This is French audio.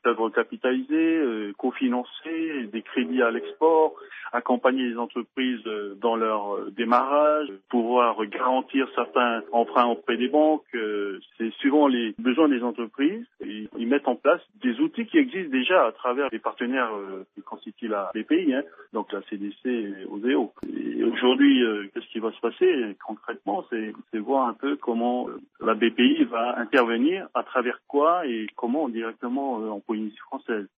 recapitaliser, cofinancer, des crédits à l'export, accompagner les entreprises dans leur démarrage, pouvoir garantir certains emprunts auprès des banques. C'est suivant les besoins des entreprises. Ils mettent en place des outils qui existent déjà à travers les partenaires qui constituent la BPI, donc la CDC et OSEO. Et aujourd'hui, qu'est-ce qui va se passer concrètement? C'est voir un peu comment la BPI va intervenir, à travers quoi et comment directement en Polynésie française.